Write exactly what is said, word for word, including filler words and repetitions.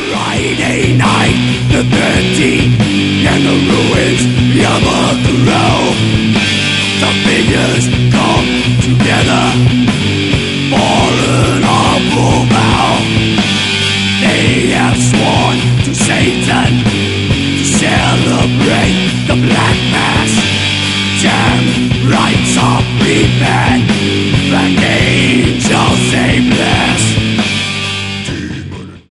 Friday night, the thirteenth, and the ruins of a row. The figures come together for an awful vow. They have sworn to Satan to celebrate the Black Mass. Damn rites of repent, and angels they bless.